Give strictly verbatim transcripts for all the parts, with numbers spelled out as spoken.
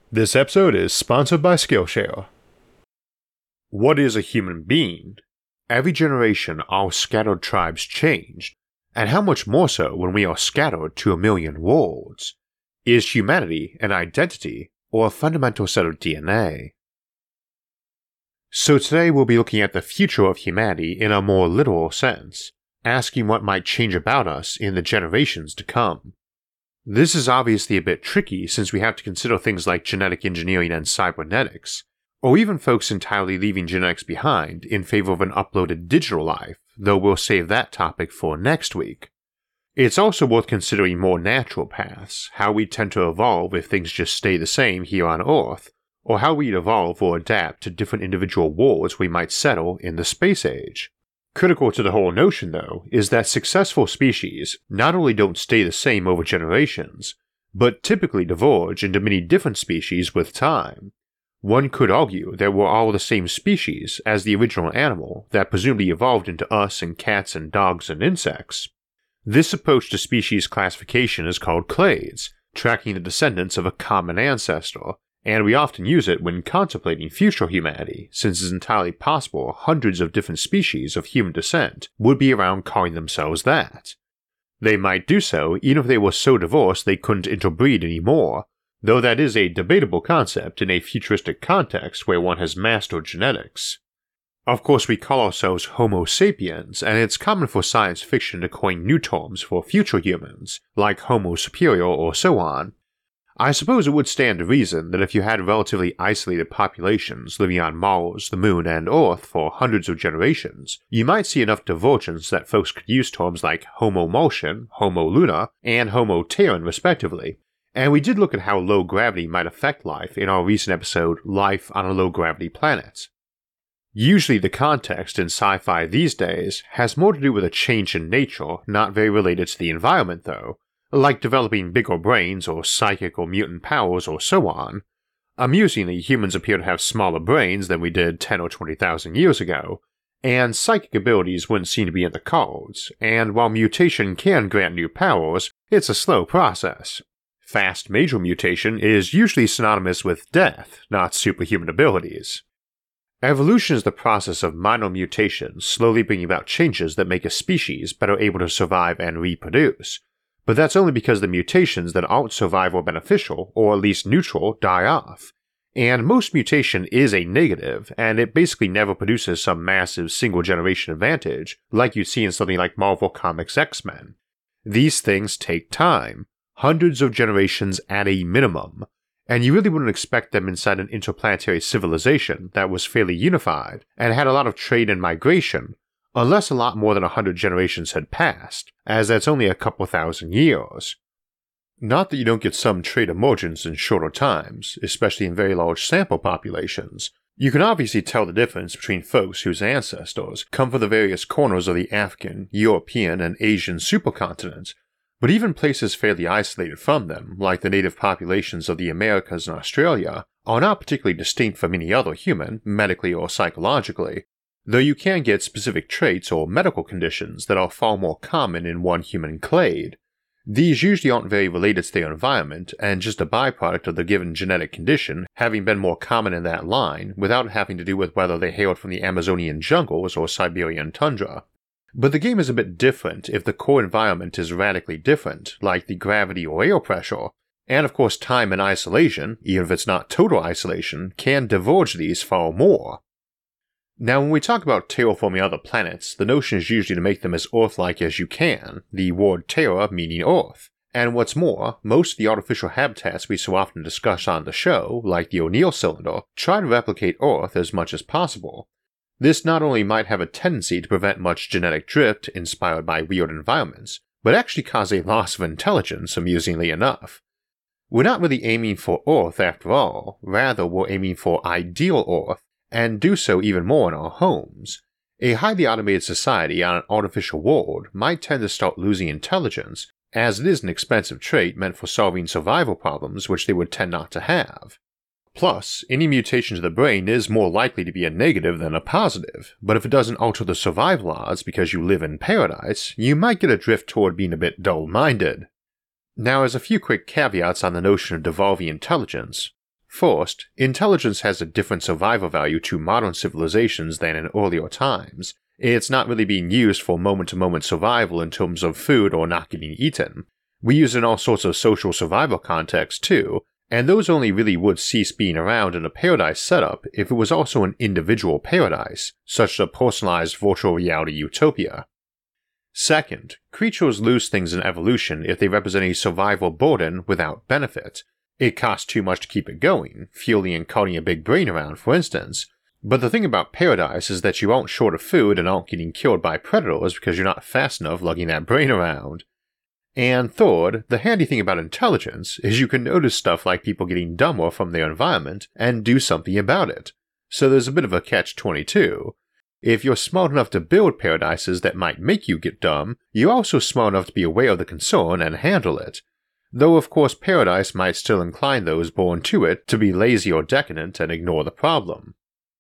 This episode is sponsored by Skillshare. What is a human being? Every generation our scattered tribes changed, and how much more so when we are scattered to a million worlds? Is humanity an identity or a fundamental set of D N A? So today we'll be looking at the future of humanity in a more literal sense, asking what might change about us in the generations to come. This is obviously a bit tricky since we have to consider things like genetic engineering and cybernetics, or even folks entirely leaving genetics behind in favor of an uploaded digital life, though we'll save that topic for next week. It's also worth considering more natural paths, how we tend to evolve if things just stay the same here on Earth, or how we'd evolve or adapt to different individual worlds we might settle in the space age. Critical to the whole notion, though, is that successful species not only don't stay the same over generations, but typically diverge into many different species with time. One could argue that we're all the same species as the original animal that presumably evolved into us and cats and dogs and insects. This approach to species classification is called clades, tracking the descendants of a common ancestor, and we often use it when contemplating future humanity, since it's entirely possible hundreds of different species of human descent would be around calling themselves that. They might do so even if they were so diverse they couldn't interbreed anymore, though that is a debatable concept in a futuristic context where one has mastered genetics. Of course, we call ourselves Homo sapiens, and it's common for science fiction to coin new terms for future humans, like Homo superior or so on. I suppose it would stand to reason that if you had relatively isolated populations living on Mars, the Moon, and Earth for hundreds of generations, you might see enough divergence that folks could use terms like Homo Martian, Homo Lunar, and Homo Terran respectively. And we did look at how low gravity might affect life in our recent episode, Life on a Low Gravity Planet. Usually the context in sci-fi these days has more to do with a change in nature, not very related to the environment though, like developing bigger brains or psychic or mutant powers or so on. Amusingly, humans appear to have smaller brains than we did ten or twenty thousand years ago, and psychic abilities wouldn't seem to be in the cards, and while mutation can grant new powers, it's a slow process. Fast major mutation is usually synonymous with death, not superhuman abilities. Evolution is the process of minor mutations slowly bringing about changes that make a species better able to survive and reproduce, but that's only because the mutations that aren't survival beneficial, or at least neutral, die off. And most mutation is a negative, and it basically never produces some massive single-generation advantage, like you see in something like Marvel Comics X-Men. These things take time, hundreds of generations at a minimum, and you really wouldn't expect them inside an interplanetary civilization that was fairly unified, and had a lot of trade and migration, unless a lot more than a hundred generations had passed, as that's only a couple thousand years. Not that you don't get some trait emergence in shorter times, especially in very large sample populations. You can obviously tell the difference between folks whose ancestors come from the various corners of the African, European, and Asian supercontinents, but even places fairly isolated from them, like the native populations of the Americas and Australia, are not particularly distinct from any other human, medically or psychologically, though you can get specific traits or medical conditions that are far more common in one human clade. These usually aren't very related to their environment, and just a byproduct of the given genetic condition having been more common in that line without having to do with whether they hailed from the Amazonian jungles or Siberian tundra. But the game is a bit different if the core environment is radically different, like the gravity or air pressure, and of course time and isolation, even if it's not total isolation, can diverge these far more. Now, when we talk about terraforming other planets, the notion is usually to make them as Earth-like as you can, the word terra meaning Earth. And what's more, most of the artificial habitats we so often discuss on the show, like the O'Neill cylinder, try to replicate Earth as much as possible. This not only might have a tendency to prevent much genetic drift inspired by weird environments, but actually cause a loss of intelligence, amusingly enough. We're not really aiming for Earth after all, rather we're aiming for ideal Earth, and do so even more in our homes. A highly automated society on an artificial world might tend to start losing intelligence, as it is an expensive trait meant for solving survival problems which they would tend not to have. Plus, any mutation to the brain is more likely to be a negative than a positive, but if it doesn't alter the survival odds because you live in paradise, you might get a drift toward being a bit dull-minded. Now, as a few quick caveats on the notion of devolving intelligence, First, intelligence has a different survival value to modern civilizations than in earlier times. It's not really being used for moment-to-moment survival in terms of food or not getting eaten. We use it in all sorts of social survival contexts too, and those only really would cease being around in a paradise setup if it was also an individual paradise, such as a personalized virtual reality utopia. Second, creatures lose things in evolution if they represent a survival burden without benefit. It costs too much to keep it going, fueling and carting a big brain around, for instance. But the thing about paradise is that you aren't short of food and aren't getting killed by predators because you're not fast enough lugging that brain around. And third, the handy thing about intelligence is you can notice stuff like people getting dumber from their environment and do something about it. So there's a bit of a catch twenty-two. If you're smart enough to build paradises that might make you get dumb, you're also smart enough to be aware of the concern and handle it. Though of course paradise might still incline those born to it to be lazy or decadent and ignore the problem.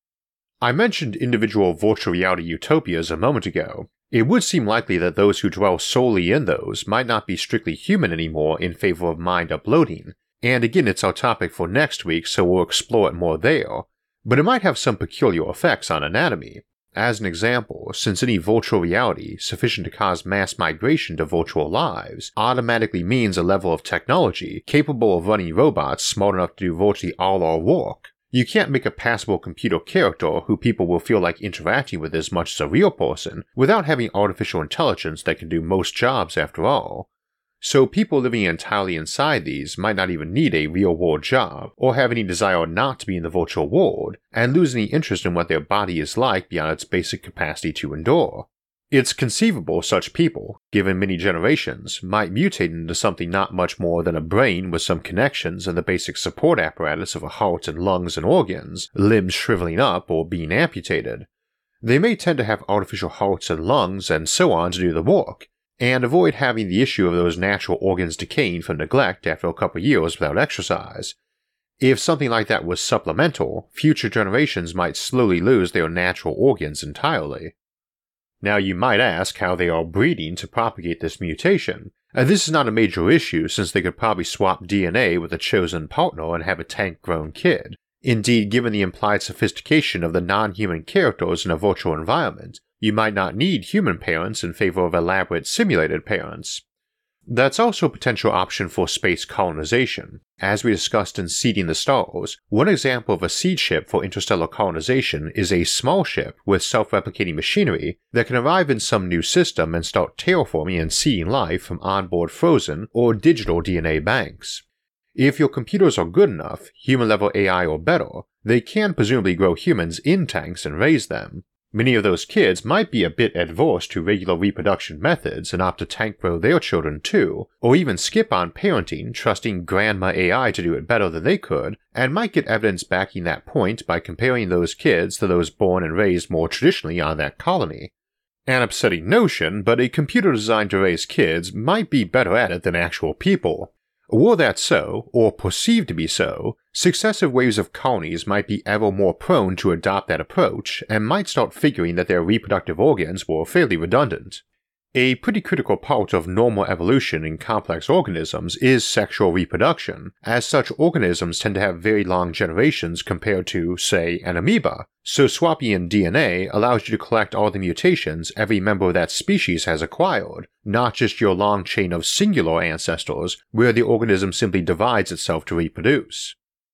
I mentioned individual virtual reality utopias a moment ago. It would seem likely that those who dwell solely in those might not be strictly human anymore in favor of mind uploading, and again it's our topic for next week so we'll explore it more there, but it might have some peculiar effects on anatomy. As an example, since any virtual reality sufficient to cause mass migration to virtual lives automatically means a level of technology capable of running robots smart enough to do virtually all our work, you can't make a passable computer character who people will feel like interacting with as much as a real person without having artificial intelligence that can do most jobs after all. So people living entirely inside these might not even need a real-world job, or have any desire not to be in the virtual world, and lose any interest in what their body is like beyond its basic capacity to endure. It's conceivable such people, given many generations, might mutate into something not much more than a brain with some connections and the basic support apparatus of a heart and lungs and organs, limbs shriveling up or being amputated. They may tend to have artificial hearts and lungs and so on to do the work, and avoid having the issue of those natural organs decaying from neglect after a couple years without exercise. If something like that was supplemental, future generations might slowly lose their natural organs entirely. Now you might ask how they are breeding to propagate this mutation, and this is not a major issue since they could probably swap D N A with a chosen partner and have a tank-grown kid. Indeed, given the implied sophistication of the non-human characters in a virtual environment, you might not need human parents in favor of elaborate simulated parents. That's also a potential option for space colonization. As we discussed in Seeding the Stars, one example of a seed ship for interstellar colonization is a small ship with self-replicating machinery that can arrive in some new system and start terraforming and seeding life from onboard frozen or digital D N A banks. If your computers are good enough, human-level A I or better, they can presumably grow humans in tanks and raise them. Many of those kids might be a bit adverse to regular reproduction methods and opt to tank grow their children too, or even skip on parenting, trusting Grandma A I to do it better than they could, and might get evidence backing that point by comparing those kids to those born and raised more traditionally on that colony. An upsetting notion, but a computer designed to raise kids might be better at it than actual people. Were that so, or perceived to be so, successive waves of colonies might be ever more prone to adopt that approach and might start figuring that their reproductive organs were fairly redundant. A pretty critical part of normal evolution in complex organisms is sexual reproduction, as such organisms tend to have very long generations compared to, say, an amoeba, so swapping in D N A allows you to collect all the mutations every member of that species has acquired, not just your long chain of singular ancestors where the organism simply divides itself to reproduce.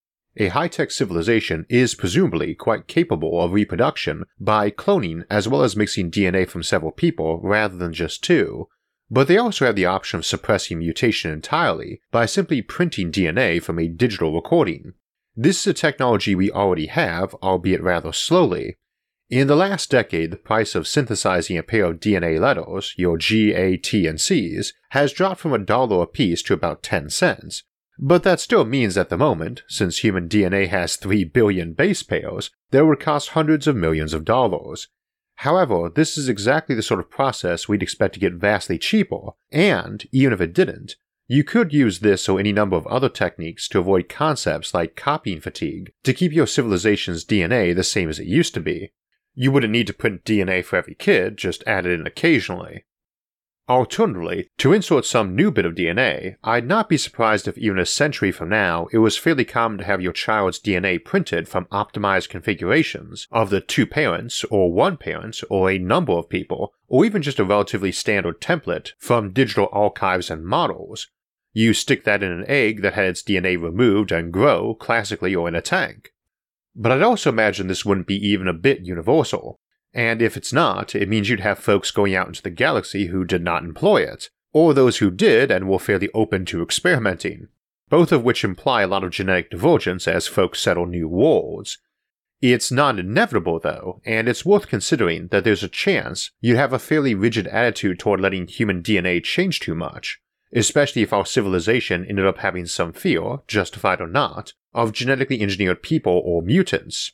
A high-tech civilization is presumably quite capable of reproduction by cloning as well as mixing D N A from several people rather than just two, but they also have the option of suppressing mutation entirely by simply printing D N A from a digital recording. This is a technology we already have, albeit rather slowly. In the last decade, the price of synthesizing a pair of D N A letters, your G, A, T, and C's, has dropped from a dollar apiece to about ten cents. But that still means at the moment, since human D N A has three billion base pairs, that it would cost hundreds of millions of dollars. However, this is exactly the sort of process we'd expect to get vastly cheaper, and, even if it didn't, you could use this or any number of other techniques to avoid concepts like copying fatigue to keep your civilization's D N A the same as it used to be. You wouldn't need to print D N A for every kid, just add it in occasionally. Alternatively, to insert some new bit of D N A, I'd not be surprised if even a century from now it was fairly common to have your child's D N A printed from optimized configurations of the two parents, or one parent, or a number of people, or even just a relatively standard template from digital archives and models. You stick that in an egg that had its D N A removed and grow, classically, or in a tank. But I'd also imagine this wouldn't be even a bit universal. And if it's not, it means you'd have folks going out into the galaxy who did not employ it, or those who did and were fairly open to experimenting, both of which imply a lot of genetic divergence as folks settle new worlds. It's not inevitable though, and it's worth considering that there's a chance you'd have a fairly rigid attitude toward letting human D N A change too much, especially if our civilization ended up having some fear, justified or not, of genetically engineered people or mutants.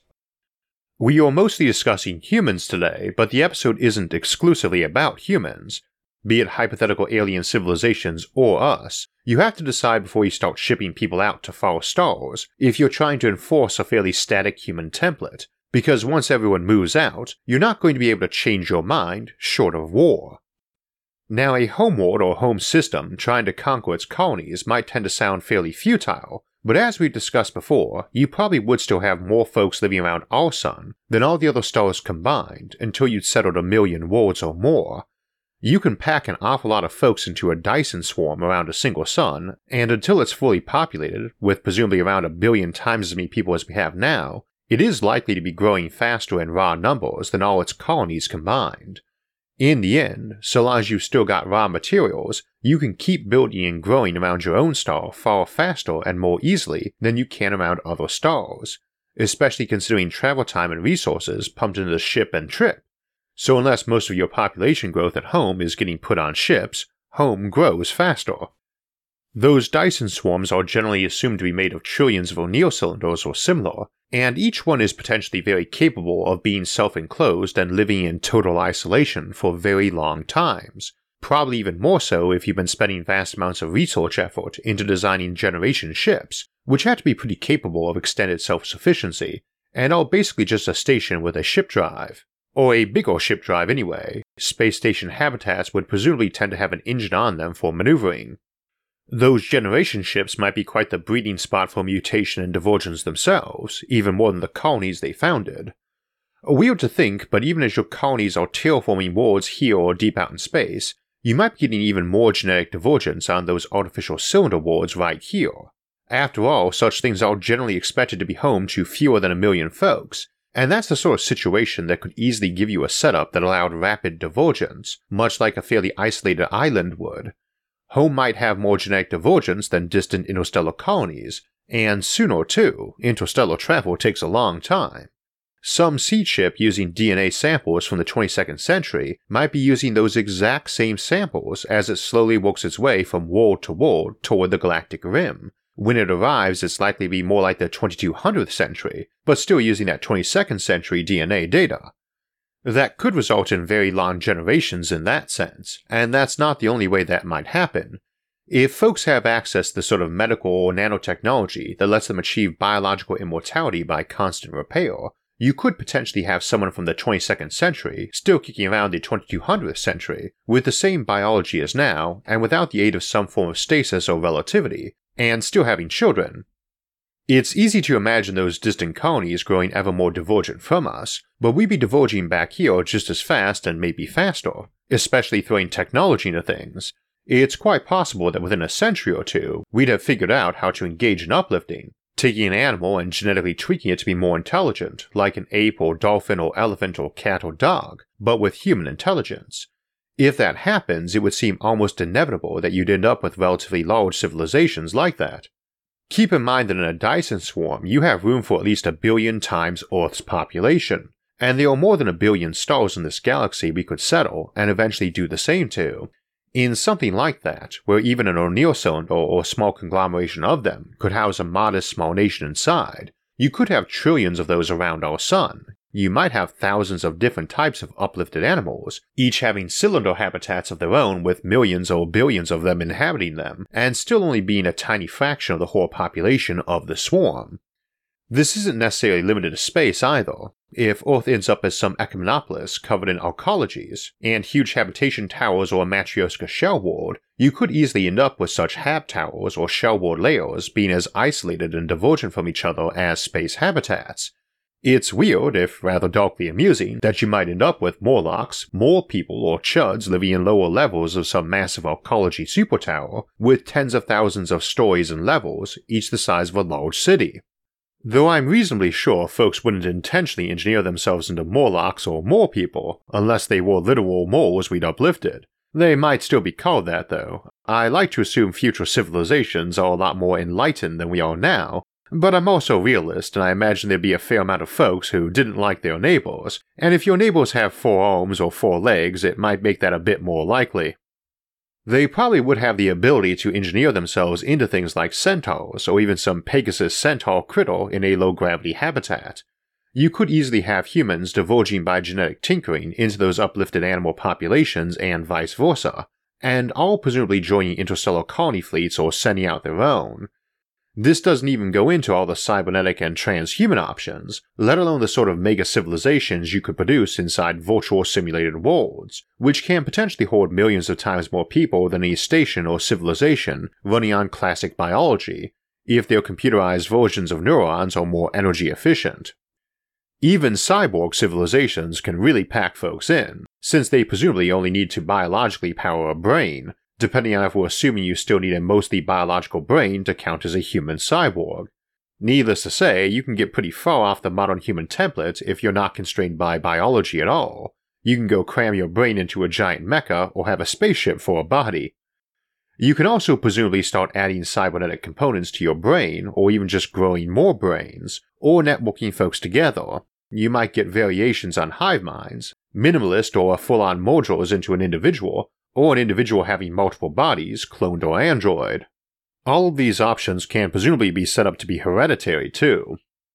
We are mostly discussing humans today, but the episode isn't exclusively about humans. Be it hypothetical alien civilizations or us, you have to decide before you start shipping people out to far stars if you're trying to enforce a fairly static human template, because once everyone moves out, you're not going to be able to change your mind short of war. Now, a homeworld or home system trying to conquer its colonies might tend to sound fairly futile, but as we've discussed before, you probably would still have more folks living around our sun than all the other stars combined until you'd settled a million worlds or more. You can pack an awful lot of folks into a Dyson swarm around a single sun, and until it's fully populated, with presumably around a billion times as many people as we have now, it is likely to be growing faster in raw numbers than all its colonies combined. In the end, so long as you've still got raw materials, you can keep building and growing around your own star far faster and more easily than you can around other stars, especially considering travel time and resources pumped into the ship and trip. So unless most of your population growth at home is getting put on ships, home grows faster. Those Dyson swarms are generally assumed to be made of trillions of O'Neill cylinders or similar, and each one is potentially very capable of being self-enclosed and living in total isolation for very long times, probably even more so if you've been spending vast amounts of research effort into designing generation ships, which have to be pretty capable of extended self-sufficiency, and are basically just a station with a ship drive. Or a bigger ship drive anyway. Space station habitats would presumably tend to have an engine on them for maneuvering. Those generation ships might be quite the breeding spot for mutation and divergence themselves, even more than the colonies they founded. Weird to think, but even as your colonies are terraforming worlds here or deep out in space, you might be getting even more genetic divergence on those artificial cylinder worlds right here. After all, such things are generally expected to be home to fewer than a million folks, and that's the sort of situation that could easily give you a setup that allowed rapid divergence, much like a fairly isolated island would. Home might have more genetic divergence than distant interstellar colonies, and sooner too, interstellar travel takes a long time. Some seed ship using D N A samples from the twenty-second century might be using those exact same samples as it slowly works its way from world to world toward the galactic rim. When it arrives, it's likely to be more like the twenty-two hundredth century, but still using that twenty-second century D N A data. That could result in very long generations in that sense, and that's not the only way that might happen. If folks have access to the sort of medical or nanotechnology that lets them achieve biological immortality by constant repair, you could potentially have someone from the twenty-second century still kicking around the twenty-two hundredth century with the same biology as now and without the aid of some form of stasis or relativity, and still having children. It's easy to imagine those distant colonies growing ever more divergent from us, but we'd be diverging back here just as fast and maybe faster, especially throwing technology into things. It's quite possible that within a century or two, we'd have figured out how to engage in uplifting, taking an animal and genetically tweaking it to be more intelligent, like an ape or dolphin or elephant or cat or dog, but with human intelligence. If that happens, it would seem almost inevitable that you'd end up with relatively large civilizations like that. Keep in mind that in a Dyson swarm, you have room for at least a billion times Earth's population, and there are more than a billion stars in this galaxy we could settle and eventually do the same to. In something like that, where even an O'Neill cylinder or small conglomeration of them could house a modest small nation inside, you could have trillions of those around our sun. You might have thousands of different types of uplifted animals, each having cylinder habitats of their own with millions or billions of them inhabiting them, and still only being a tiny fraction of the whole population of the swarm. This isn't necessarily limited to space either. If Earth ends up as some echinopolis covered in arcologies, and huge habitation towers or a Matryoshka shell world, you could easily end up with such hab towers or shell world layers being as isolated and divergent from each other as space habitats. It's weird, if rather darkly amusing, that you might end up with Morlocks, more people or chuds living in lower levels of some massive arcology supertower, with tens of thousands of stories and levels, each the size of a large city. Though I'm reasonably sure folks wouldn't intentionally engineer themselves into Morlocks or more people, unless they were literal moles we'd uplifted. They might still be called that though. I like to assume future civilizations are a lot more enlightened than we are now, but I'm also a realist and I imagine there'd be a fair amount of folks who didn't like their neighbors, and if your neighbors have four arms or four legs, it might make that a bit more likely. They probably would have the ability to engineer themselves into things like centaurs, or even some Pegasus centaur critter in a low-gravity habitat. You could easily have humans diverging by genetic tinkering into those uplifted animal populations and vice versa, and all presumably joining interstellar colony fleets or sending out their own. This doesn't even go into all the cybernetic and transhuman options, let alone the sort of mega-civilizations you could produce inside virtual simulated worlds, which can potentially hold millions of times more people than any station or civilization running on classic biology, if their computerized versions of neurons are more energy efficient. Even cyborg civilizations can really pack folks in, since they presumably only need to biologically power a brain, depending on if we're assuming you still need a mostly biological brain to count as a human cyborg. Needless to say, you can get pretty far off the modern human template if you're not constrained by biology at all. You can go cram your brain into a giant mecha or have a spaceship for a body. You can also presumably start adding cybernetic components to your brain, or even just growing more brains, or networking folks together. You might get variations on hive minds, minimalist or full-on mergers into an individual, or an individual having multiple bodies, cloned or android. All of these options can presumably be set up to be hereditary too.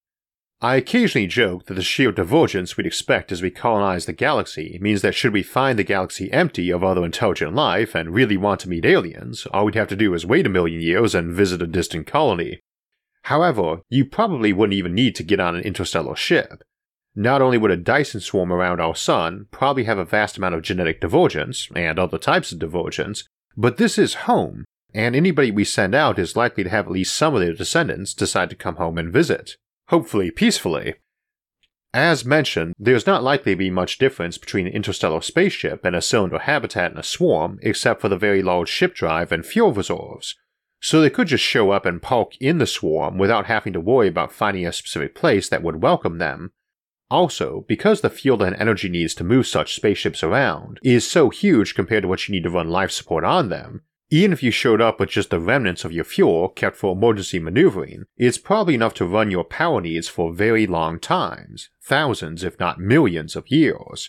I occasionally joke that the sheer divergence we'd expect as we colonize the galaxy means that should we find the galaxy empty of other intelligent life and really want to meet aliens, all we'd have to do is wait a million years and visit a distant colony. However, you probably wouldn't even need to get on an interstellar ship. Not only would a Dyson swarm around our sun probably have a vast amount of genetic divergence, and other types of divergence, but this is home, and anybody we send out is likely to have at least some of their descendants decide to come home and visit, hopefully peacefully. As mentioned, there's not likely to be much difference between an interstellar spaceship and a cylinder habitat in a swarm except for the very large ship drive and fuel reserves, so they could just show up and park in the swarm without having to worry about finding a specific place that would welcome them. Also, because the fuel and energy needs to move such spaceships around is so huge compared to what you need to run life support on them, even if you showed up with just the remnants of your fuel kept for emergency maneuvering, it's probably enough to run your power needs for very long times, thousands if not millions of years.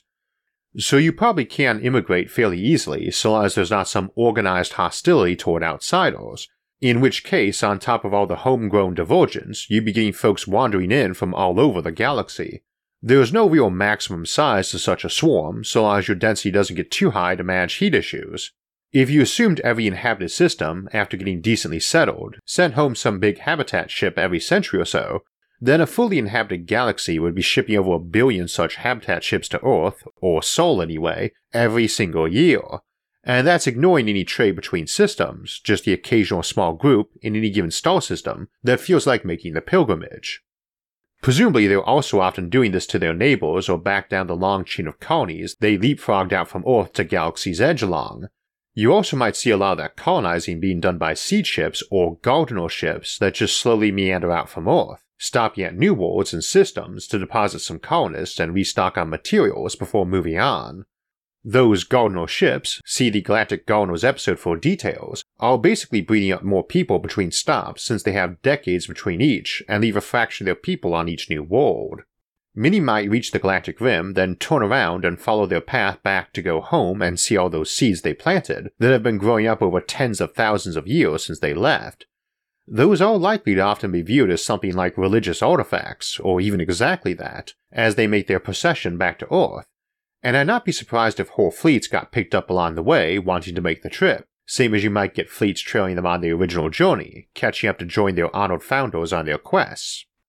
So you probably can immigrate fairly easily so long as there's not some organized hostility toward outsiders, in which case, on top of all the homegrown divergence, you'd be getting folks wandering in from all over the galaxy. There is no real maximum size to such a swarm, so long as your density doesn't get too high to manage heat issues. If you assumed every inhabited system, after getting decently settled, sent home some big habitat ship every century or so, then a fully inhabited galaxy would be shipping over a billion such habitat ships to Earth, or Sol anyway, every single year. And that's ignoring any trade between systems, just the occasional small group in any given star system that feels like making the pilgrimage. Presumably they're also often doing this to their neighbors or back down the long chain of colonies they leapfrogged out from Earth to Galaxy's Edge along. You also might see a lot of that colonizing being done by seed ships or gardener ships that just slowly meander out from Earth, stopping at new worlds and systems to deposit some colonists and restock on materials before moving on. Those gardener ships, see the Galactic Gardeners episode for details, are basically breeding up more people between stops since they have decades between each and leave a fraction of their people on each new world. Many might reach the galactic rim, then turn around and follow their path back to go home and see all those seeds they planted that have been growing up over tens of thousands of years since they left. Those are likely to often be viewed as something like religious artifacts, or even exactly that, as they make their procession back to Earth. And I'd not be surprised if whole fleets got picked up along the way wanting to make the trip, same as you might get fleets trailing them on the original journey, catching up to join their honored founders on their quests.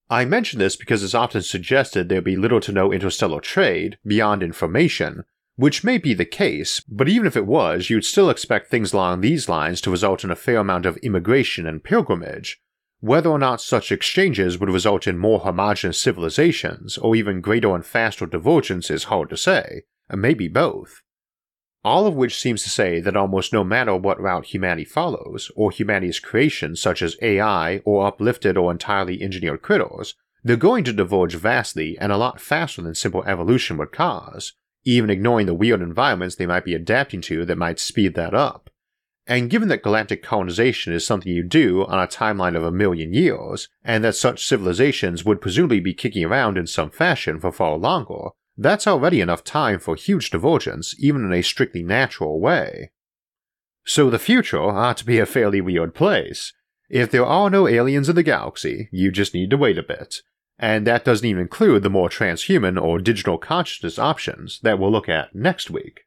I mention this because it's often suggested there be little to no interstellar trade beyond information, which may be the case, but even if it was, you'd still expect things along these lines to result in a fair amount of immigration and pilgrimage. Whether or not such exchanges would result in more homogeneous civilizations, or even greater and faster divergence is hard to say, and maybe both. All of which seems to say that almost no matter what route humanity follows, or humanity's creations such as A I or uplifted or entirely engineered critters, they're going to diverge vastly and a lot faster than simple evolution would cause, even ignoring the weird environments they might be adapting to that might speed that up. And given that galactic colonization is something you do on a timeline of a million years, and that such civilizations would presumably be kicking around in some fashion for far longer, that's already enough time for huge divergence even in a strictly natural way. So the future ought to be a fairly weird place. If there are no aliens in the galaxy, you just need to wait a bit. And that doesn't even include the more transhuman or digital consciousness options that we'll look at next week.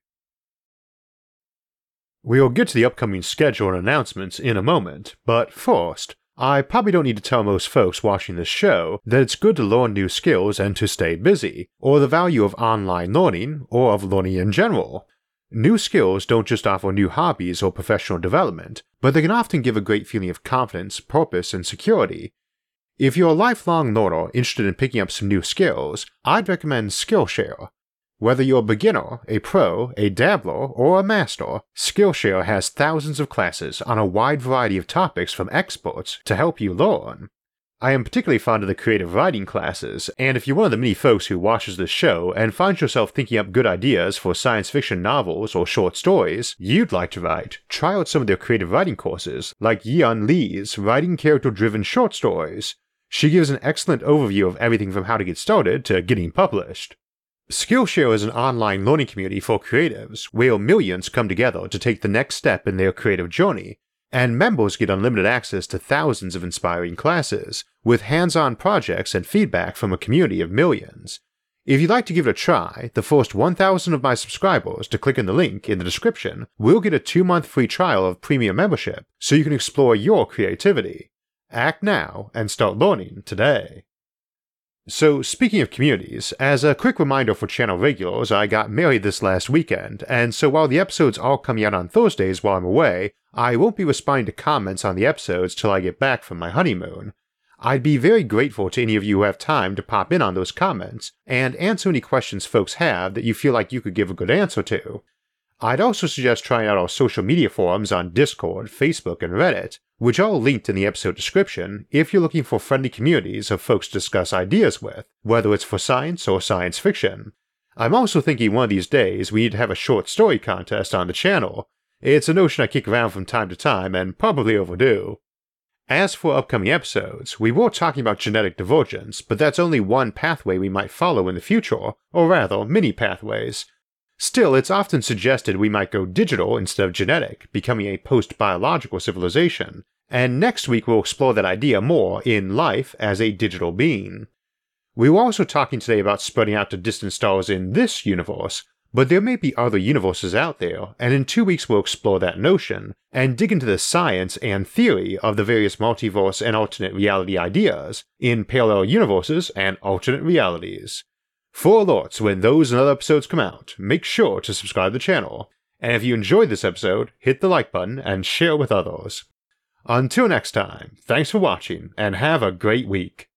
We'll get to the upcoming schedule and announcements in a moment, but first, I probably don't need to tell most folks watching this show that it's good to learn new skills and to stay busy, or the value of online learning, or of learning in general. New skills don't just offer new hobbies or professional development, but they can often give a great feeling of confidence, purpose, and security. If you're a lifelong learner interested in picking up some new skills, I'd recommend Skillshare. Whether you're a beginner, a pro, a dabbler, or a master, Skillshare has thousands of classes on a wide variety of topics from experts to help you learn. I am particularly fond of the creative writing classes, and if you're one of the many folks who watches this show and finds yourself thinking up good ideas for science fiction novels or short stories you'd like to write, try out some of their creative writing courses, like Yeon Lee's Writing Character-Driven Short Stories. She gives an excellent overview of everything from how to get started to getting published. Skillshare is an online learning community for creatives where millions come together to take the next step in their creative journey, and members get unlimited access to thousands of inspiring classes, with hands-on projects and feedback from a community of millions. If you'd like to give it a try, the first one thousand of my subscribers to click on the link in the description will get a two-month free trial of premium membership so you can explore your creativity. Act now and start learning today. So, speaking of communities, as a quick reminder for channel regulars, I got married this last weekend, and so while the episodes are coming out on Thursdays while I'm away, I won't be responding to comments on the episodes till I get back from my honeymoon. I'd be very grateful to any of you who have time to pop in on those comments, and answer any questions folks have that you feel like you could give a good answer to. I'd also suggest trying out our social media forums on Discord, Facebook, and Reddit, which are all linked in the episode description if you're looking for friendly communities of folks to discuss ideas with, whether it's for science or science fiction. I'm also thinking one of these days we need to have a short story contest on the channel. It's a notion I kick around from time to time and probably overdue. As for upcoming episodes, we were talking about genetic divergence, but that's only one pathway we might follow in the future, or rather, many pathways. Still, it's often suggested we might go digital instead of genetic, becoming a post-biological civilization, and next week we'll explore that idea more in Life as a Digital Being. We were also talking today about spreading out to distant stars in this universe, but there may be other universes out there, and in two weeks we'll explore that notion, and dig into the science and theory of the various multiverse and alternate reality ideas in parallel universes and alternate realities. For alerts when those and other episodes come out, make sure to subscribe to the channel, and if you enjoyed this episode, hit the like button and share with others. Until next time, thanks for watching, and have a great week.